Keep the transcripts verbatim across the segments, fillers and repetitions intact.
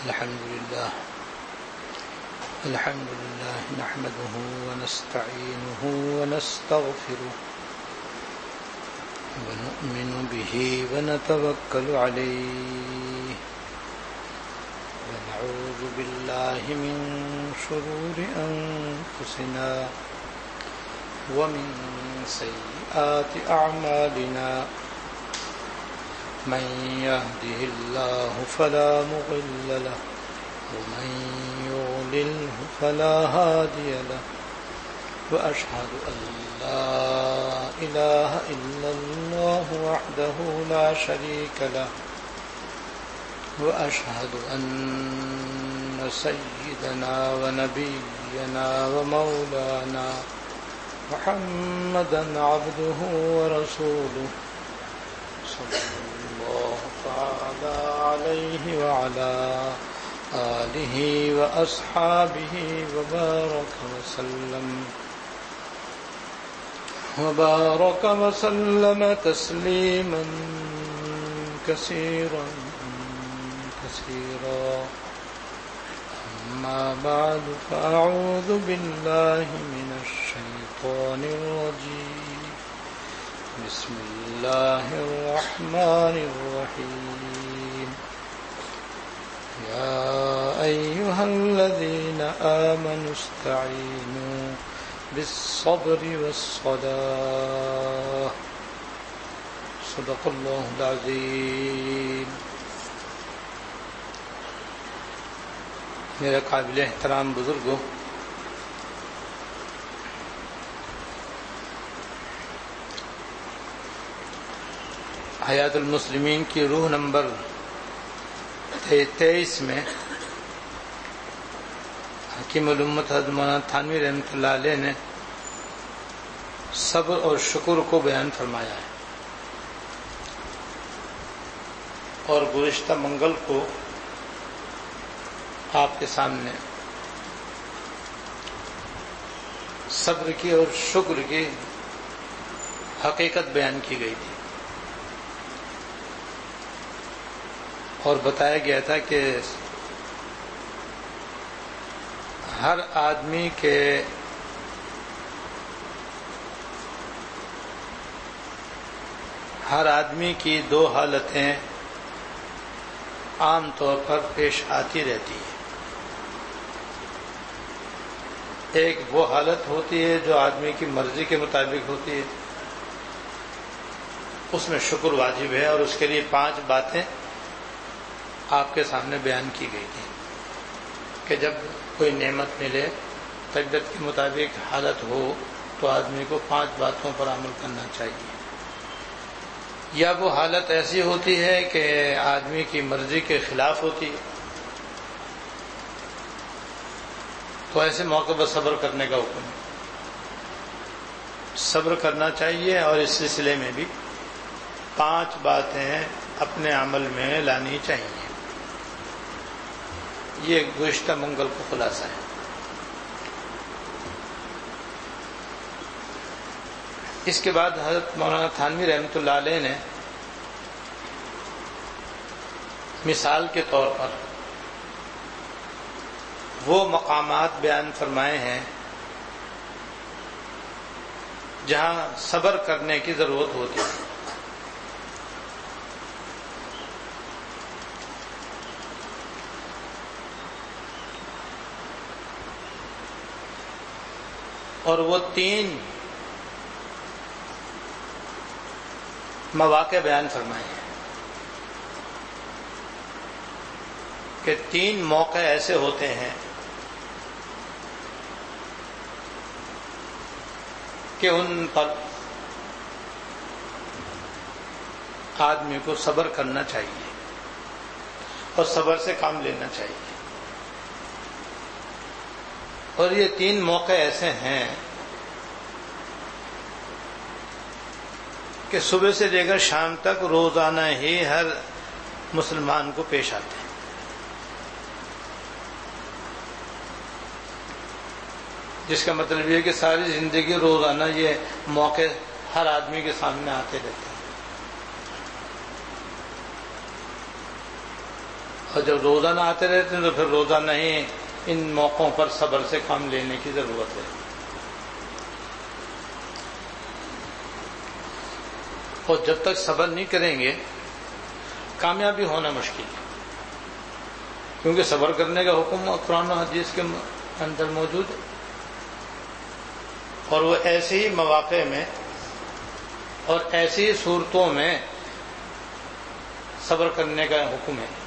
الحمد لله الحمد لله نحمده ونستعينه ونستغفره ونؤمن به ونتوكل عليه ونعوذ بالله من شرور أنفسنا ومن سيئات أعمالنا من يهده الله فلا مضل له ومن يضلله فلا هادي له وأشهد أن لا إله إلا الله وحده لا شريك له وأشهد أن سيدنا ونبينا ومولانا محمدا عبده ورسوله صلى الله تعالى عليه وعلى آله وأصحابه وبارك وسلم وبارك وسلم تسليما كثيرا كثيرا أما بعد فأعوذ بالله من الشيطان الرجيم بسم الله الرحمن الرحيم يا أيها الذين آمنوا استعينوا بالصبر والصلاة صدق الله العظيم. میرے قابل احترام بزرگوں، حیات المسلمین کی روح نمبر تیئیس میں حکیم الامت حضرت مولانا تھانوی رحمۃ اللہ علیہ نے صبر اور شکر کو بیان فرمایا ہے، اور گزشتہ منگل کو آپ کے سامنے صبر کی اور شکر کی حقیقت بیان کی گئی تھی، اور بتایا گیا تھا کہ ہر آدمی کے ہر آدمی کی دو حالتیں عام طور پر پیش آتی رہتی ہیں. ایک وہ حالت ہوتی ہے جو آدمی کی مرضی کے مطابق ہوتی ہے، اس میں شکر واجب ہے، اور اس کے لیے پانچ باتیں آپ کے سامنے بیان کی گئی تھی کہ جب کوئی نعمت ملے، طبیعت کے مطابق حالت ہو، تو آدمی کو پانچ باتوں پر عمل کرنا چاہیے. یا وہ حالت ایسی ہوتی ہے کہ آدمی کی مرضی کے خلاف ہوتی ہے، تو ایسے موقع پر صبر کرنے کا حکم ہے. صبر کرنا چاہیے، اور اس سلسلے میں بھی پانچ باتیں اپنے عمل میں لانی چاہیے. یہ گزشتہ منگل کو خلاصہ ہے. اس کے بعد حضرت مولانا تھانوی رحمۃ اللہ علیہ نے مثال کے طور پر وہ مقامات بیان فرمائے ہیں جہاں صبر کرنے کی ضرورت ہوتی ہے. اور وہ تین مواقع بیان فرمائے ہیں کہ تین موقع ایسے ہوتے ہیں کہ ان پر آدمی کو صبر کرنا چاہیے اور صبر سے کام لینا چاہیے. اور یہ تین موقع ایسے ہیں کہ صبح سے لے کر شام تک روزانہ ہی ہر مسلمان کو پیش آتے ہیں. جس کا مطلب یہ کہ ساری زندگی روزانہ یہ موقع ہر آدمی کے سامنے آتے رہتے ہیں. اور جب روزانہ آتے رہتے ہیں تو پھر روزانہ ہی ان موقعوں پر صبر سے کام لینے کی ضرورت ہے. اور جب تک صبر نہیں کریں گے کامیابی ہونا مشکل ہے، کیونکہ صبر کرنے کا حکم قرآن و حدیث کے اندر موجود ہے، اور وہ ایسے ہی مواقع میں اور ایسی صورتوں میں صبر کرنے کا حکم ہے.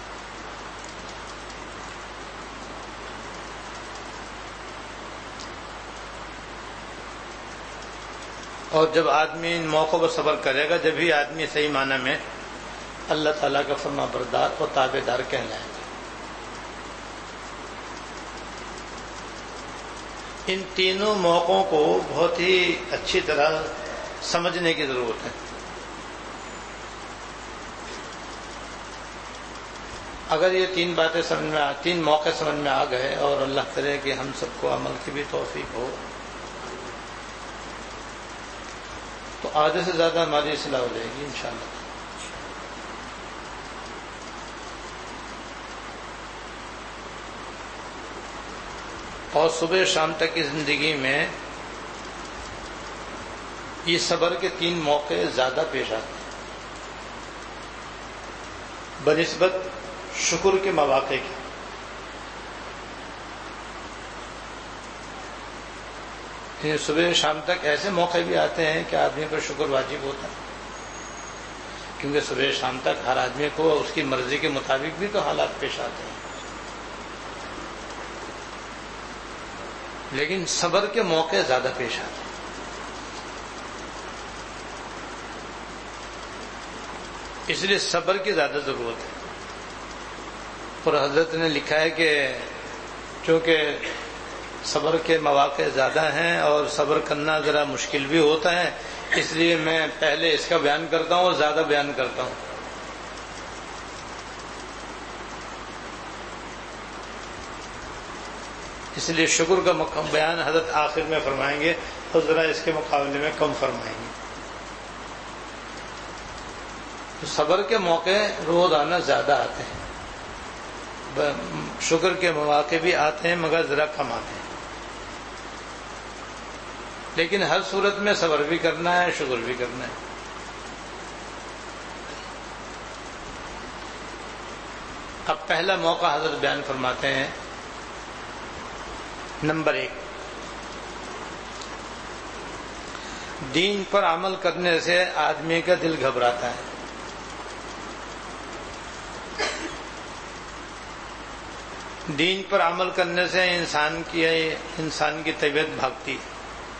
اور جب آدمی ان موقعوں پر صبر کرے گا جب ہی آدمی صحیح معنی میں اللہ تعالیٰ کا فرما بردار اور تابع دار کہلائے گا. ان تینوں موقعوں کو بہت ہی اچھی طرح سمجھنے کی ضرورت ہے. اگر یہ تین باتیں سمجھ میں آ تین موقع سمجھ میں آ گئے اور اللہ کرے کہ ہم سب کو عمل کی بھی توفیق ہو تو آدھے سے زیادہ ہماری اصلاح ہو جائے گی انشاءاللہ. اور صبح شام تک کی زندگی میں یہ صبر کے تین موقع زیادہ پیش آتے ہیں بنسبت شکر کے مواقع کے. صبح شام تک ایسے موقع بھی آتے ہیں کہ آدمی پر شکر واجب ہوتا ہے، کیونکہ صبح شام تک ہر آدمی کو اس کی مرضی کے مطابق بھی تو حالات پیش آتے ہیں، لیکن صبر کے موقع زیادہ پیش آتے ہیں. اس لیے صبر کی زیادہ ضرورت ہے. اور حضرت نے لکھا ہے کہ چونکہ صبر کے مواقع زیادہ ہیں اور صبر کرنا ذرا مشکل بھی ہوتا ہے، اس لیے میں پہلے اس کا بیان کرتا ہوں اور زیادہ بیان کرتا ہوں. اس لیے شکر کا بیان حضرت آخر میں فرمائیں گے اور ذرا اس کے مقابلے میں کم فرمائیں گے. تو صبر کے موقع روزانہ زیادہ آتے ہیں، شکر کے مواقع بھی آتے ہیں مگر ذرا کم آتے ہیں. لیکن ہر صورت میں صبر بھی کرنا ہے، شکر بھی کرنا ہے. اب پہلا موقع حضرت بیان فرماتے ہیں. نمبر ایک، دین پر عمل کرنے سے آدمی کا دل گھبراتا ہے. دین پر عمل کرنے سے انسان کی انسان کی طبیعت بھاگتی ہے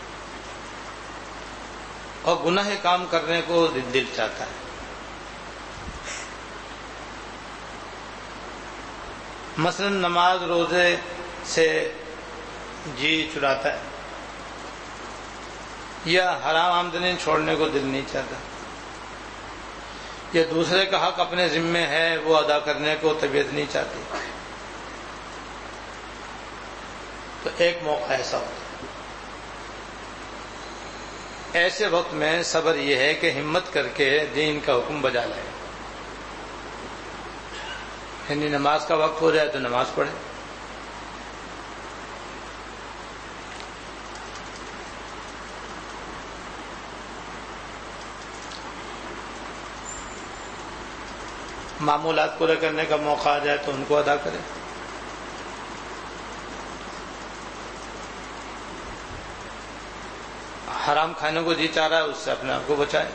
اور گناہ کام کرنے کو دل چاہتا ہے. مثلا نماز روزے سے جی چراتا ہے یا حرام آمدنی چھوڑنے کو دل نہیں چاہتا یا دوسرے کا حق اپنے ذمے ہے وہ ادا کرنے کو طبیعت نہیں چاہتی. تو ایک موقع ایسا ہوتا ہے. ایسے وقت میں صبر یہ ہے کہ ہمت کر کے دین کا حکم بجا لائے. یعنی نماز کا وقت ہو جائے تو نماز پڑھے، معمولات پورے کرنے کا موقع آ جائے تو ان کو ادا کرے. حرام کھانے کو جی چاہ رہا ہے اس سے اپنے آپ کو بچائے.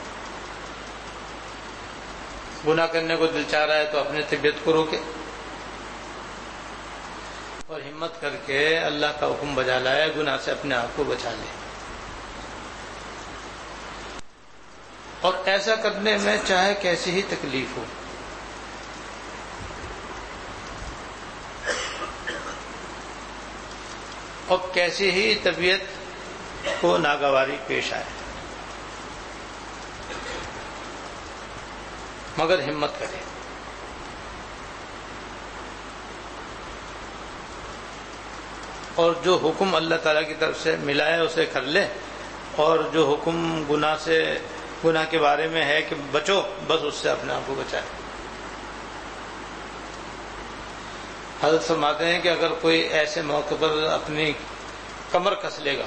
گناہ کرنے کو دل چاہ رہا ہے تو اپنے طبیعت کو روکے اور ہمت کر کے اللہ کا حکم بجا لائے، گناہ سے اپنے آپ کو بچا لے. اور ایسا کرنے میں چاہے کیسی ہی تکلیف ہو، اور کیسی ہی طبیعت کو ناگواری پیش آئے، مگر ہمت کرے. اور جو حکم اللہ تعالیٰ کی طرف سے ملا ہے اسے کر لے، اور جو حکم گناہ سے گناہ کے بارے میں ہے کہ بچو، بس اس سے اپنے آپ کو بچائے. حضرت فرماتے ہیں کہ اگر کوئی ایسے موقع پر اپنی کمر کس لے گا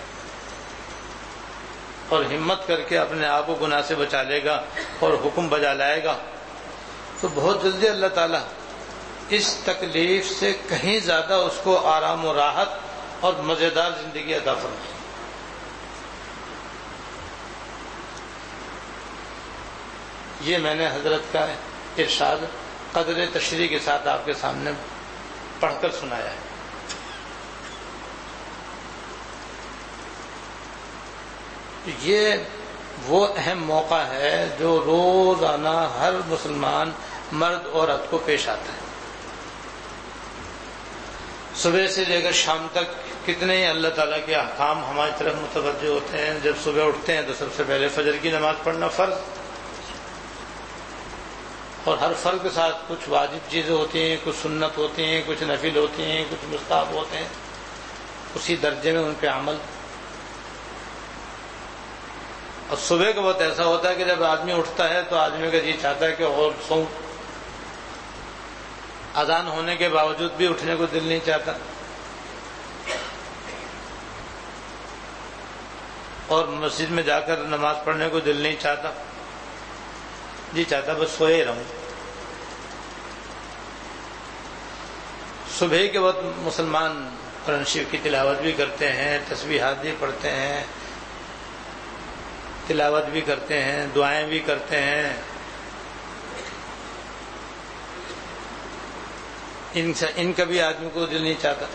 اور ہمت کر کے اپنے آپ کو گناہ سے بچا لے گا اور حکم بجا لائے گا تو بہت جلدی اللہ تعالیٰ اس تکلیف سے کہیں زیادہ اس کو آرام و راحت اور مزیدار زندگی عطا فرمائے. یہ میں نے حضرت کا ارشاد قدر تشریح کے ساتھ آپ کے سامنے پڑھ کر سنایا ہے. یہ وہ اہم موقع ہے جو روزانہ ہر مسلمان مرد عورت کو پیش آتا ہے. صبح سے لے کر شام تک کتنے ہی اللہ تعالیٰ کے احکام ہماری طرف متوجہ ہوتے ہیں. جب صبح اٹھتے ہیں تو سب سے پہلے فجر کی نماز پڑھنا فرض، اور ہر فرض کے ساتھ کچھ واجب چیزیں ہوتی ہیں، کچھ سنت ہوتی ہیں، کچھ نفل ہوتی ہیں، کچھ مستحب ہوتے ہیں. اسی درجے میں ان پہ عمل. اور صبح کا وقت ایسا ہوتا ہے کہ جب آدمی اٹھتا ہے تو آدمی کا جی چاہتا ہے کہ اور سوؤں. اذان ہونے کے باوجود بھی اٹھنے کو دل نہیں چاہتا، اور مسجد میں جا کر نماز پڑھنے کو دل نہیں چاہتا، جی چاہتا بس سوئے رہوں. صبح کے وقت مسلمان قرآن شریف کی تلاوت بھی کرتے ہیں، تسبیحات بھی پڑھتے ہیں، تلاوت بھی کرتے ہیں، دعائیں بھی کرتے ہیں. ان سے ان کا بھی آدمی کو دل نہیں چاہتا.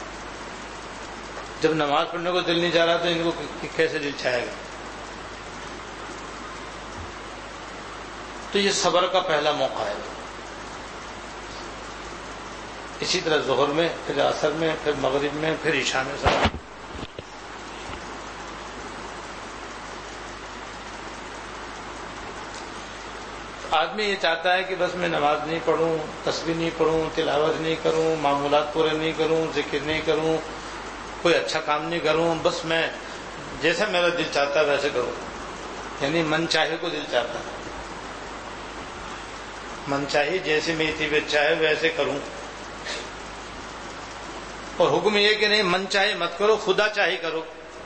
جب نماز پڑھنے کو دل نہیں چاہ رہا تو ان کو کیسے دل چاہے گا؟ تو یہ صبر کا پہلا موقع ہے. اسی طرح ظہر میں، پھر عصر میں، پھر مغرب میں، پھر عشاء میں صبر. آدمی یہ چاہتا ہے کہ بس میں نماز نہیں پڑھوں، تسبیح نہیں پڑھوں، تلاوت نہیں کروں، معمولات پورے نہیں کروں، ذکر نہیں کروں، کوئی اچھا کام نہیں کروں، بس میں جیسا میرا دل چاہتا ہے ویسے کروں. یعنی من چاہے کو دل چاہتا ہے، من چاہے جیسے میری طبیعت چاہے ویسے کروں. اور حکم یہ کہ نہیں من چاہے مت کرو، خدا چاہے کرو.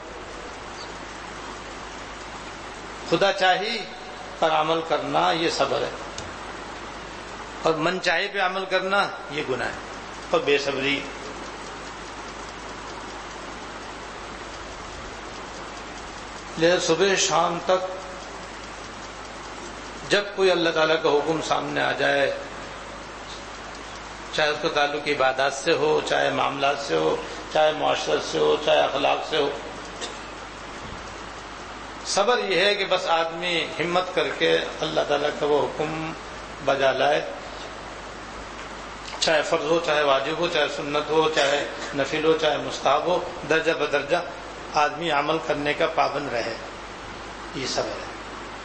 خدا چاہے پر عمل کرنا یہ صبر ہے، اور من چاہے پہ عمل کرنا یہ گناہ ہے اور بے صبری. لہذا صبح شام تک جب کوئی اللہ تعالیٰ کا حکم سامنے آ جائے، چاہے اس کا تعلق عبادات سے ہو، چاہے معاملات سے ہو، چاہے معاشرت سے ہو، چاہے اخلاق سے ہو، صبر یہ ہے کہ بس آدمی ہمت کر کے اللہ تعالیٰ کا وہ حکم بجا لائے، چاہے فرض ہو، چاہے واجب ہو، چاہے سنت ہو، چاہے نفل ہو، چاہے مستحب ہو، درجہ بدرجہ آدمی عمل کرنے کا پابند رہے. یہ صبر ہے.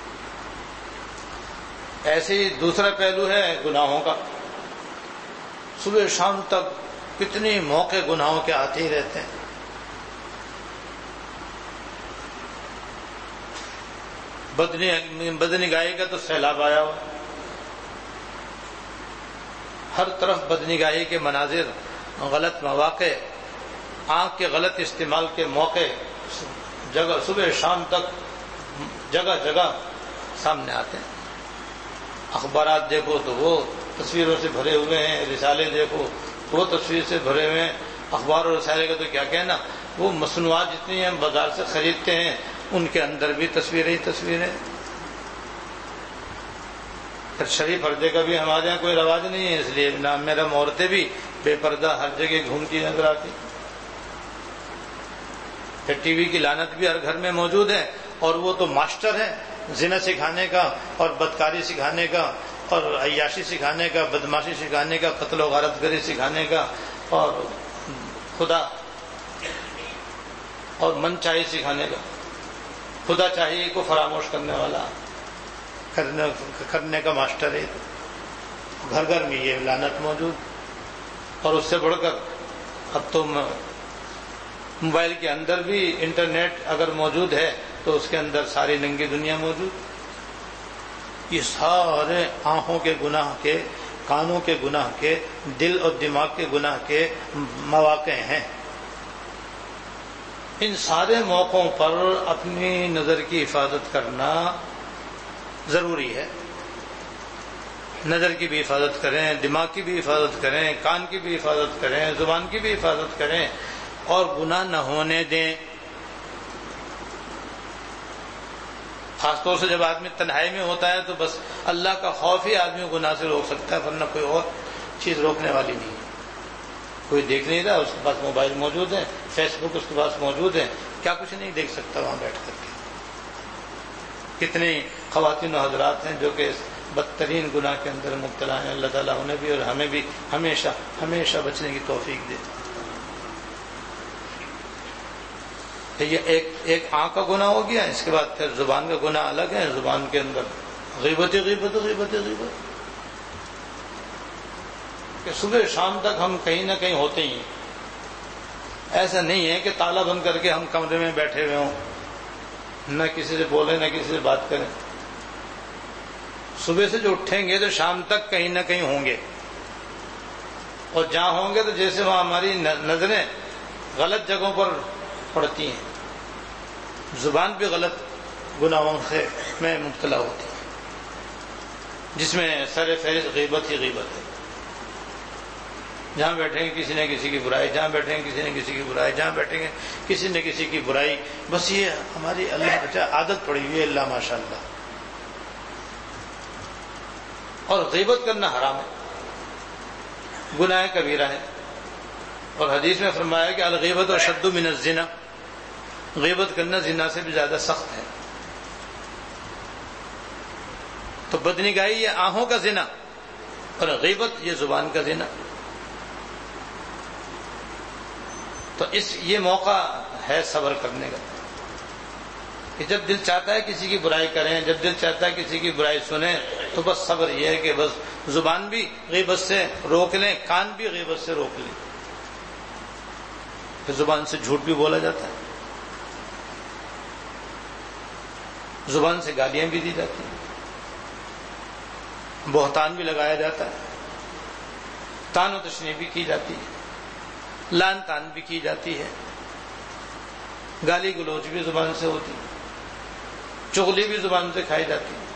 ایسے ہی دوسرا پہلو ہے گناہوں کا. صبح شام تک کتنے موقع گناہوں کے آتے ہی رہتے ہیں. بدنگاہی کا تو سیلاب آیا ہو، ہر طرف بدنگاہی کے مناظر، غلط مواقع، آنکھ کے غلط استعمال کے موقع جگہ صبح شام تک جگہ جگہ سامنے آتے ہیں. اخبارات دیکھو تو وہ تصویروں سے بھرے ہوئے ہیں، رسالے دیکھو تو وہ تصویر سے بھرے ہوئے ہیں. اخبار اور رسالے کا تو کیا کہنا، وہ مصنوعات جتنی ہیں بازار سے خریدتے ہیں ان کے اندر بھی تصویریں ہی تصویریں. پھر شریف پردے کا بھی ہمارے یہاں کوئی رواج نہیں ہے، اس لیے نام میرا عورتیں بھی بے پردہ ہر جگہ گھومتی نظر آتی. پھر ٹی وی کی لعنت بھی ہر گھر میں موجود ہے، اور وہ تو ماسٹر ہیں زنا سکھانے کا اور بدکاری سکھانے کا اور عیاشی سکھانے کا، بدماشی سکھانے کا، قتل و غارت گری سکھانے کا، اور خدا اور من چاہیے سکھانے کا. خدا چاہیے کو فراموش کرنے والا کرنے, کرنے کا ماسٹر ہے. گھر گھر میں یہ لعنت موجود. اور اس سے بڑھ کر اب تو موبائل کے اندر بھی انٹرنیٹ اگر موجود ہے تو اس کے اندر ساری ننگی دنیا موجود. یہ سارے آنکھوں کے گناہ کے کانوں کے گناہ کے، دل اور دماغ کے گناہ کے مواقع ہیں۔ ان سارے موقعوں پر اپنی نظر کی حفاظت کرنا ضروری ہے۔ نظر کی بھی حفاظت کریں، دماغ کی بھی حفاظت کریں، کان کی بھی حفاظت کریں، زبان کی بھی حفاظت کریں، اور گناہ نہ ہونے دیں۔ خاص طور سے جب آدمی تنہائی میں ہوتا ہے تو بس اللہ کا خوف ہی آدمی کو گناہ سے روک سکتا ہے، ورنہ کوئی اور چیز روکنے والی نہیں ہے۔ کوئی دیکھ نہیں رہا، اس کے پاس موبائل موجود ہے، فیس بک اس کے پاس موجود ہے، کیا کچھ نہیں دیکھ سکتا وہاں بیٹھ کر کے۔ کتنی خواتین و حضرات ہیں جو کہ اس بدترین گناہ کے اندر مبتلا ہیں۔ اللہ تعالیٰ انہیں بھی اور ہمیں بھی ہمیشہ ہمیشہ بچنے کی توفیق دے۔ یہ ایک ایک آنکھ کا گناہ ہو گیا، اس کے بعد پھر زبان کا گناہ الگ ہے۔ زبان کے اندر غیبت غیبت غیبت غیبت کہ صبح شام تک ہم کہیں نہ کہیں ہوتے ہی ہیں۔ ایسا نہیں ہے کہ تالا بند کر کے ہم کمرے میں بیٹھے ہوئے ہوں، نہ کسی سے بولیں نہ کسی سے بات کریں۔ صبح سے جو اٹھیں گے تو شام تک کہیں نہ کہیں ہوں گے، اور جہاں ہوں گے تو جیسے وہاں ہماری نظریں غلط جگہوں پر پڑتی ہیں، زبان بھی غلط گناہوں سے میں مبتلا ہوتی ہے، جس میں سر فہرست غیبت ہی غیبت ہے۔ جہاں بیٹھیں گے کسی نے کسی کی برائی، جہاں بیٹھیں گے کسی نے کسی کی برائی، جہاں بیٹھیں گے کسی نے کسی کی برائی، بس یہ ہماری اللہ بچا عادت پڑی ہوئی ہے، اللہ ماشاء اللہ۔ اور غیبت کرنا حرام ہے، گناہ کبیرہ ہے، اور حدیث میں فرمایا کہ الغیبت اشد من الزنا، غیبت کرنا زنا سے بھی زیادہ سخت ہے۔ تو بدنگاہی یہ آنکھوں کا زنا، اور غیبت یہ زبان کا زنا۔ تو اس یہ موقع ہے صبر کرنے کا، کہ جب دل چاہتا ہے کسی کی برائی کریں، جب دل چاہتا ہے کسی کی برائی سنیں، تو بس صبر یہ ہے کہ بس زبان بھی غیبت سے روک لیں، کان بھی غیبت سے روک لیں۔ پھر زبان سے جھوٹ بھی بولا جاتا ہے، زبان سے گالیاں بھی دی جاتی ہیں، بہتان بھی لگایا جاتا ہے، تان و تشنیع بھی کی جاتی ہے، لان تان بھی کی جاتی ہے، گالی گلوچ بھی زبان سے ہوتی ہے، چغلی بھی زبان سے کھائی جاتی ہے،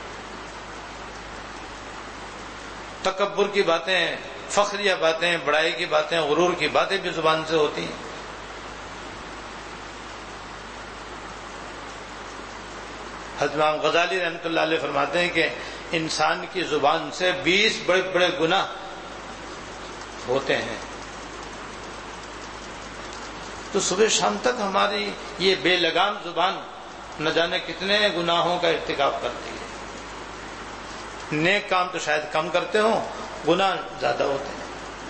تکبر کی باتیں، فخریہ باتیں، بڑائی کی باتیں، غرور کی باتیں بھی زبان سے ہوتی ہیں۔ حضرت امام غزالی رحمۃ اللہ علیہ فرماتے ہیں کہ انسان کی زبان سے بیس بڑے بڑے گناہ ہوتے ہیں۔ تو صبح شام تک ہماری یہ بے لگام زبان نہ جانے کتنے گناہوں کا ارتکاب کرتی ہے۔ نیک کام تو شاید کم کرتے ہوں، گناہ زیادہ ہوتے ہیں۔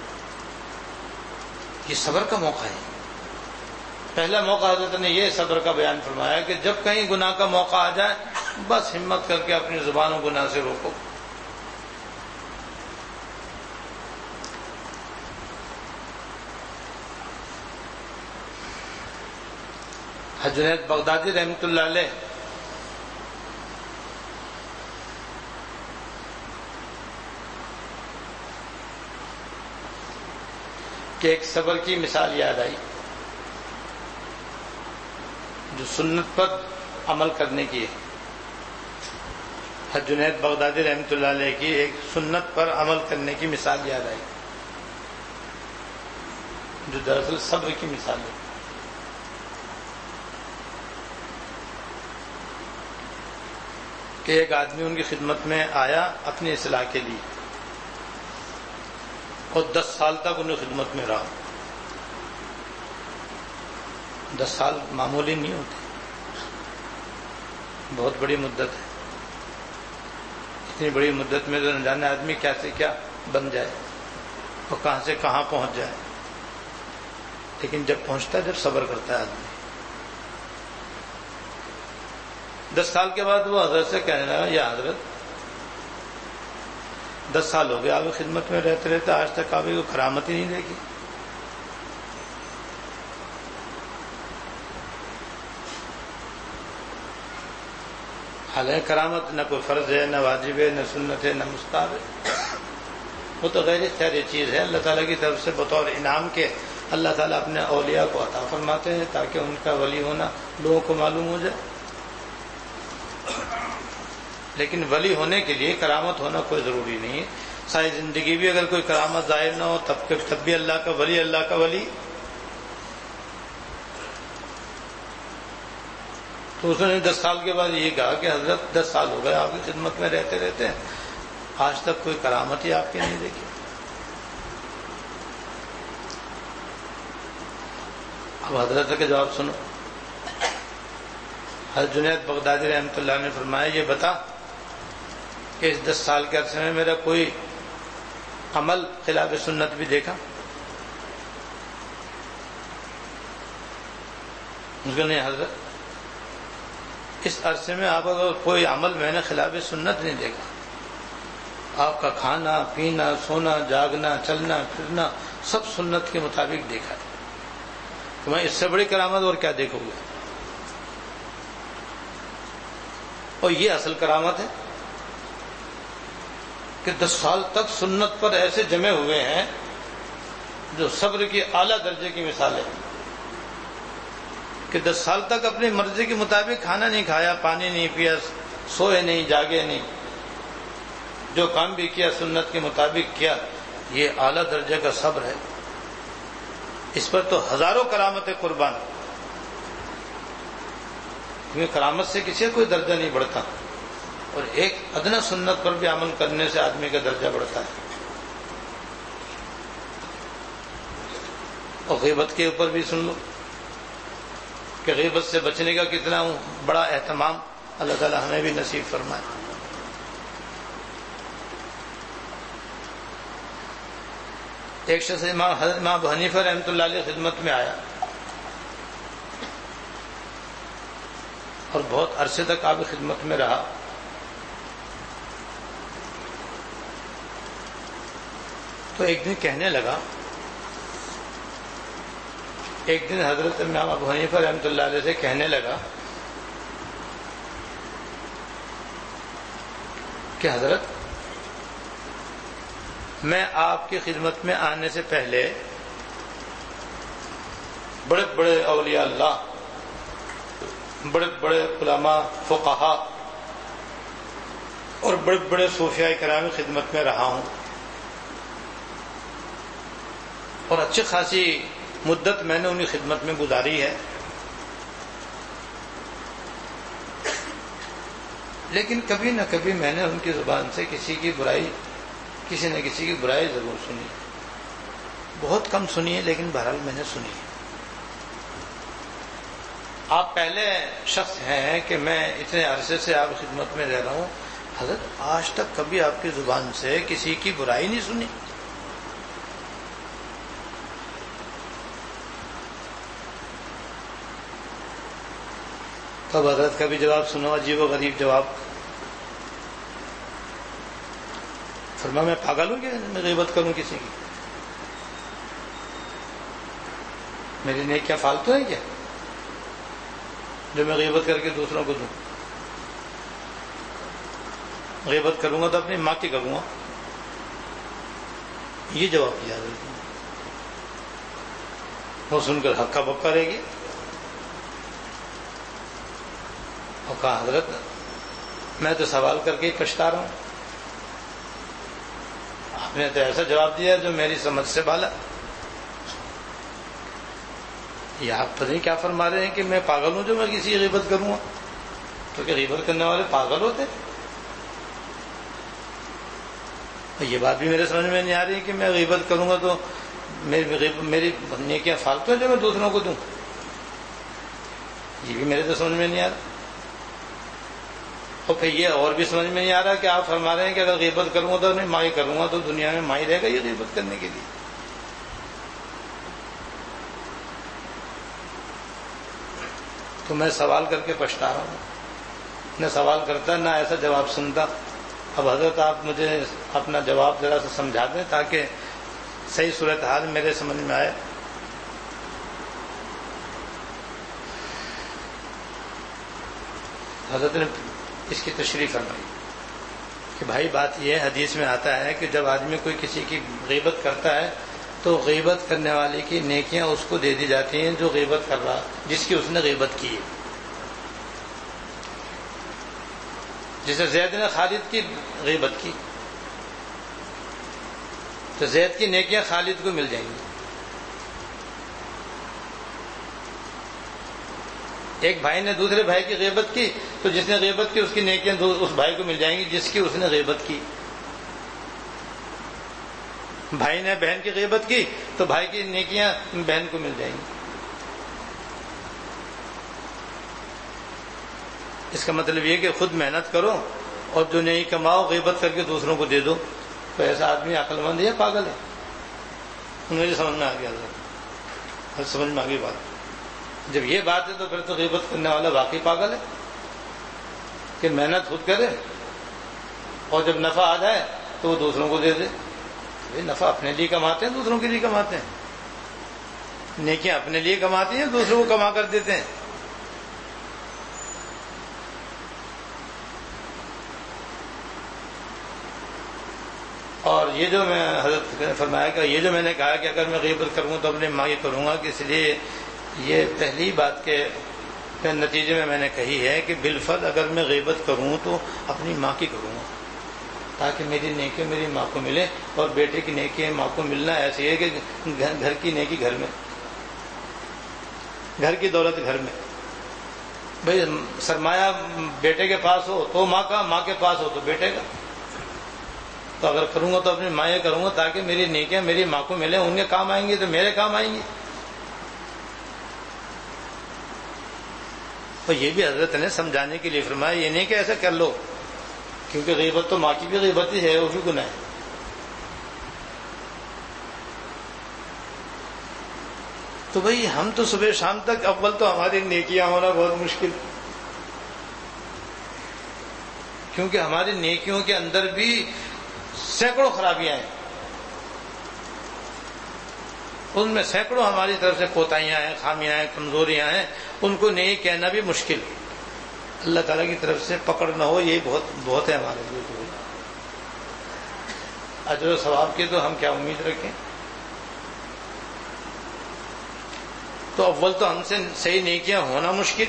یہ صبر کا موقع ہے۔ پہلا موقع حضرت نے یہ صبر کا بیان فرمایا کہ جب کہیں گناہ کا موقع آ جائے بس ہمت کر کے اپنی زبان و گناہ سے روکو۔ جنید بغدادی رحمۃ اللہ علیہ کہ ایک صبر کی مثال یاد آئی جو سنت پر عمل کرنے کی ہے۔ جنید بغدادی رحمۃ اللہ علیہ کی ایک سنت پر عمل کرنے کی مثال یاد آئی جو دراصل صبر کی مثال ہے۔ کہ ایک آدمی ان کی خدمت میں آیا اپنی اصلاح کے لیے، اور دس سال تک ان کی خدمت میں رہا۔ دس سال معمولی نہیں ہوتے، بہت بڑی مدت ہے۔ اتنی بڑی مدت میں تو نہ جانے آدمی کیا سے کیا بن جائے اور کہاں سے کہاں پہنچ جائے، لیکن جب پہنچتا ہے جب صبر کرتا ہے آدمی۔ دس سال کے بعد وہ حضرت سے کہنے لگا، یا حضرت دس سال ہو گئے آپ کی خدمت میں رہتے رہتے آج تک آپ کو کرامت ہی نہیں دیکھی۔ حالانکہ کرامت نہ کوئی فرض ہے، نہ واجب ہے، نہ سنت ہے، نہ مستحب ہے، وہ تو غیر اختیاری چیز ہے، اللہ تعالیٰ کی طرف سے بطور انعام کے اللہ تعالیٰ اپنے اولیاء کو عطا فرماتے ہیں تاکہ ان کا ولی ہونا لوگوں کو معلوم ہو جائے. لیکن ولی ہونے کے لیے کرامت ہونا کوئی ضروری نہیں ہے. ساری زندگی بھی اگر کوئی کرامت ظاہر نہ ہو تب تب بھی اللہ کا ولی اللہ کا ولی. تو اس نے دس سال کے بعد یہ کہا کہ حضرت دس سال ہو گئے آپ کی خدمت میں رہتے رہتے آج تک کوئی کرامت ہی آپ کی نہیں دیکھی. اب حضرت کا جواب سنو. حضرت جنید بغدادی رحمۃ اللہ نے فرمایا یہ بتا کہ اس دس سال کے عرصے میں میرا کوئی عمل خلاف سنت بھی دیکھا؟ اس کو نہیں حضرت اس عرصے میں آپ اگر کوئی عمل میں نے خلاف سنت نہیں دیکھا. آپ کا کھانا پینا سونا جاگنا چلنا پھرنا سب سنت کے مطابق دیکھا ہے. تو میں اس سے بڑی کرامت اور کیا دیکھوں گا؟ اور یہ اصل کرامت ہے کہ دس سال تک سنت پر ایسے جمے ہوئے ہیں جو صبر کی اعلیٰ درجے کی مثال ہے کہ دس سال تک اپنی مرضی کے مطابق کھانا نہیں کھایا، پانی نہیں پیا، سوئے نہیں، جاگے نہیں، جو کام بھی کیا سنت کے مطابق کیا. یہ اعلیٰ درجے کا صبر ہے. اس پر تو ہزاروں کرامتیں قربان. کیونکہ کرامت سے کسی کوئی درجہ نہیں بڑھتا اور ایک ادنی سنت پر بھی عمل کرنے سے آدمی کا درجہ بڑھتا ہے. اور غیبت کے اوپر بھی سن لو کہ غیبت سے بچنے کا کتنا بڑا اہتمام اللہ تعالی ہمیں بھی نصیب فرمائے. ایک شخص امام حضرت امام ابو حنیفہ رحمۃ اللہ علیہ خدمت میں آیا اور بہت عرصے تک آپ کی خدمت میں رہا. تو ایک دن کہنے لگا ایک دن حضرت امام ابو حنیفہ رحمۃ اللہ علیہ سے کہنے لگا کہ حضرت میں آپ کی خدمت میں آنے سے پہلے بڑے بڑے اولیاء اللہ، بڑے بڑے علماء فقہاء اور بڑے بڑے صوفیاء کرام کی خدمت میں رہا ہوں اور اچھی خاصی مدت میں نے ان کی خدمت میں گزاری ہے. لیکن کبھی نہ کبھی میں نے ان کی زبان سے کسی کی برائی کسی نہ کسی کی برائی ضرور سنی. بہت کم سنی ہے لیکن بہرحال میں نے سنی ہے. آپ پہلے شخص ہیں کہ میں اتنے عرصے سے آپ کی خدمت میں رہ رہا ہوں، حضرت آج تک کبھی آپ کی زبان سے کسی کی برائی نہیں سنی. تب حضرت کا بھی جواب سنو، عجیب و غریب جواب. فرمایا میں پاگل ہوں کہ میں غیبت کروں کسی کی؟ میری نیک کیا فالتو ہے کیا جو میں غیبت کر کے دوسروں کو دوں؟ غیبت کروں گا تو اپنی ماں کی کروں گا. یہ جواب دیا حضرت نے. وہ سن کر ہکا بکا رہ گی اور کہا حضرت میں تو سوال کر کے ہی پچھتا رہا ہوں. آپ نے تو ایسا جواب دیا جو میری سمجھ سے بالا. یہ آپ پتہ نہیں کیا فرما رہے ہیں کہ میں پاگل ہوں جو میں کسی کی غیبت کروں گا؟ تو کہ غیبت کرنے والے پاگل ہوتے؟ یہ بات بھی میرے سمجھ میں نہیں آ رہی کہ میں غیبت کروں گا تو میری میری نیکیاں فالتو ہیں جو میں دوسروں کو دوں. یہ بھی میرے تو سمجھ میں نہیں آ رہا. اور پھر یہ اور بھی سمجھ میں نہیں آ رہا کہ آپ فرما رہے ہیں کہ اگر غیبت کروں گا تو نہیں مائی کروں گا تو دنیا میں مائی رہے گا یہ غیبت کرنے کے لیے. تو میں سوال کر کے پچھتا رہا ہوں. نہ سوال کرتا نہ ایسا جواب سنتا. اب حضرت آپ مجھے اپنا جواب ذرا سے سمجھا دیں تاکہ صحیح صورتحال میرے سمجھ میں آئے. حضرت نے اس کی تشریح فرمائی. کہ بھائی بات یہ حدیث میں آتا ہے کہ جب آدمی کوئی کسی کی غیبت کرتا ہے تو غیبت کرنے والے کی نیکیاں اس کو دے دی جاتی ہیں جو غیبت کر رہا، جس کی اس نے غیبت کی ہے. جسے زید نے خالد کی غیبت کی تو زید کی نیکیاں خالد کو مل جائیں گی. ایک بھائی نے دوسرے بھائی کی غیبت کی تو جس نے غیبت کی اس کی نیکیاں اس بھائی کو مل جائیں گی جس کی اس نے غیبت کی. بھائی نے بہن کی غیبت کی تو بھائی کی نیکیاں بہن کو مل جائیں گی. اس کا مطلب یہ کہ خود محنت کرو اور جو نہیں کماؤ غیبت کر کے دوسروں کو دے دو. تو ایسا آدمی عقل مند ہے یا پاگل ہے؟ مجھے سمجھ میں آ گیا، سمجھ میں آ گئی بات. جب یہ بات ہے تو پھر تو غیبت کرنے والا واقعی پاگل ہے کہ محنت خود کرے اور جب نفع آ جائے تو وہ دوسروں کو دے دے. نفع اپنے لیے کماتے ہیں دوسروں کے لیے کماتے ہیں، نیکیاں اپنے لیے کماتے ہیں دوسروں کو کما کر دیتے ہیں. اور یہ جو میں حضرت نے فرمایا کہ یہ جو میں نے کہا کہ اگر میں غیبت کروں تو اپنے ماں کی کروں گا، کہ اس لیے یہ پہلی بات کے نتیجے میں میں نے کہی ہے کہ بالفرض اگر میں غیبت کروں تو اپنی ماں کی کروں گا تاکہ میری نیکی میری ماں کو ملے، اور بیٹے کی نیکی ماں کو ملنا ایسی ہے کہ گھر کی نیکی گھر میں، گھر کی دولت گھر میں. بھئی سرمایہ بیٹے کے پاس ہو تو ماں کا، ماں کے پاس ہو تو بیٹے کا. تو اگر کروں گا تو اپنی ماں یہ کروں گا تاکہ میری نیکیاں میری ماں کو ملیں، ان کے کام آئیں گی تو میرے کام آئیں گی. اور یہ بھی حضرت نے سمجھانے کے لیے فرمایا، یہ نہیں کہ ایسا کر لو کیونکہ غیبت تو ماں کی بھی غیبت ہی ہے، وہ بھی گناہ ہے. تو بھئی ہم تو صبح شام تک، اول تو ہماری نیکیاں ہونا بہت مشکل، کیونکہ ہماری نیکیوں کے اندر بھی سینکڑوں خرابیاں ہیں، ان میں سینکڑوں ہماری طرف سے کوتاہیاں ہیں، خامیاں ہیں، کمزوریاں ہیں. ان کو نہیں کہنا بھی مشکل. اللہ تعالیٰ کی طرف سے پکڑ نہ ہو یہ بہت بہت ہے ہمارے لیے. اجر و ثواب کی تو ہم کیا امید رکھیں. تو اول تو ہم سے صحیح نیکیاں ہونا مشکل،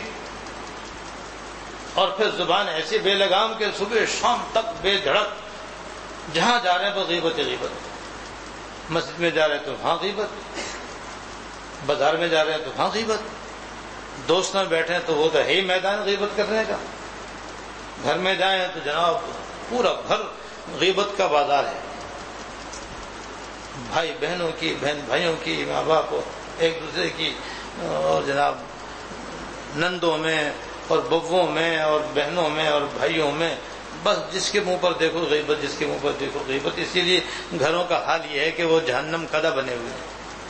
اور پھر زبان ایسی بے لگام کہ صبح شام تک بے دھڑک جہاں جا رہے ہیں بس غیبت غیبت. مسجد میں جا رہے ہیں تو وہاں غیبت، بازار میں جا رہے ہیں تو وہاں غیبت، دوست نہ بیٹھے ہیں تو وہ تو ہے ہی میدان غیبت کرنے کا. گھر میں جائیں تو جناب پورا گھر غیبت کا بازار ہے. بھائی بہنوں کی، بہن بھائیوں کی، ماں باپ ایک دوسرے کی، اور جناب نندوں میں اور ببوں میں اور بہنوں میں اور بھائیوں میں، بس جس کے منہ پر دیکھو غیبت، جس کے منہ پر دیکھو غیبت. اسی لیے گھروں کا حال یہ ہے کہ وہ جہنم قدہ بنے ہوئے ہیں.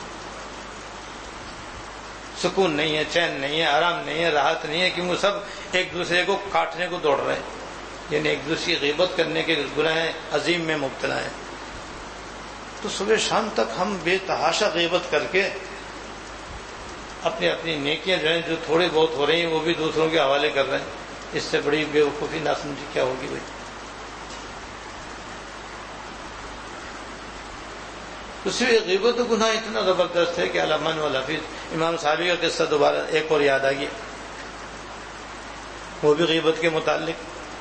سکون نہیں ہے، چین نہیں ہے، آرام نہیں ہے، راحت نہیں ہے، کیونکہ سب ایک دوسرے کو کاٹنے کو دوڑ رہے ہیں، یعنی ایک دوسرے کی غیبت کرنے کے گناہ عظیم میں مبتلا ہیں. تو صبح شام تک ہم بے تحاشا غیبت کر کے اپنی اپنی نیکیاں جو ہیں جو تھوڑی بہت ہو رہی ہیں وہ بھی دوسروں کے حوالے کر رہے ہیں. اس سے بڑی بے وقوفی ناسمجھی کیا ہوگی بھائی. اس میں غیبت و گناہ اتنا زبردست ہے کہ علامہ والحفیظ امام صحابی کا قصہ دوبارہ ایک اور یاد آ گیا، وہ بھی غیبت کے متعلق.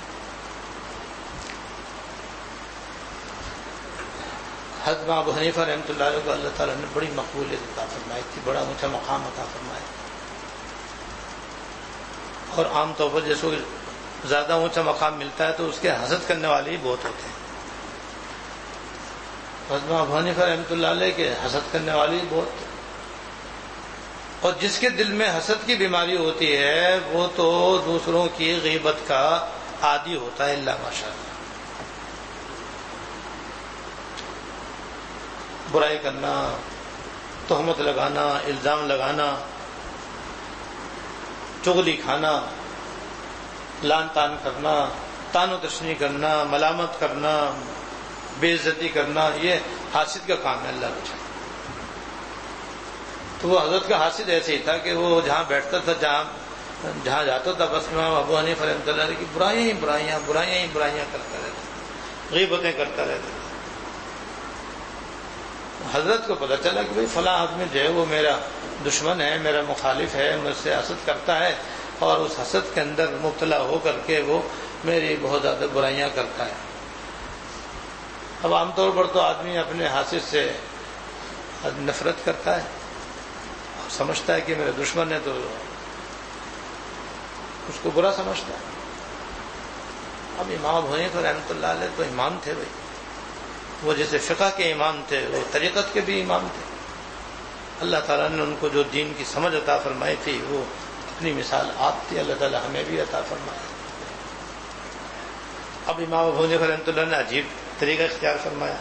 حضرت ابو حنیفہ رحمۃ اللہ علیہ کو اللہ تعالیٰ نے بڑی مقبولیت عطا فرمائی تھی، بڑا اونچا مقام عطا فرمایا. اور عام طور پر جیسے زیادہ اونچا مقام ملتا ہے تو اس کے حسد کرنے والے ہی بہت ہوتے ہیں. حضرت ابو حنیفہ رحمۃ اللہ علیہ کے حسد کرنے والے ہی بہت، اور جس کے دل میں حسد کی بیماری ہوتی ہے وہ تو دوسروں کی غیبت کا عادی ہوتا ہے، اللہ ماشاء اللہ. برائی کرنا، تہمت لگانا، الزام لگانا، چغلی کھانا، لان تان کرنا، تان و تشنیع کرنا، ملامت کرنا، بے عزتی کرنا، یہ حاسد کا کام ہے. اللہ بچائے. تو وہ حضرت کا حاسد ایسے ہی تھا کہ وہ جہاں بیٹھتا تھا، جہاں جہاں جاتا تھا، بس امام ابو حنیفہ رحمۃ اللہ علیہ کی برائیاں ہی برائیاں برائیاں ہی برائیاں کرتا رہتا. غیبتیں کرتا رہتا تھا. حضرت کو پتہ چلا کہ بھئی فلاں آدمی جو ہے وہ میرا دشمن ہے، میرا مخالف ہے، مجھ سے حسد کرتا ہے، اور اس حسد کے اندر مبتلا ہو کر کے وہ میری بہت زیادہ برائیاں کرتا ہے. اب عام طور پر تو آدمی اپنے حاسد سے نفرت کرتا ہے اور سمجھتا ہے کہ میرا دشمن ہے تو اس کو برا سمجھتا ہے. اب امام ابو حنیفہ رحمۃ اللہ علیہ تو امام تھے بھائی، وہ جیسے فقہ کے امام تھے وہ طریقت کے بھی امام تھے. اللہ تعالیٰ نے ان کو جو دین کی سمجھ عطا فرمائی تھی وہ اپنی مثال آپ تھی، اللہ تعالیٰ ہمیں بھی عطا فرمایا. اب امام ابو حنیفہ رحمۃ اللہ نے عجیب طریقہ اختیار فرمایا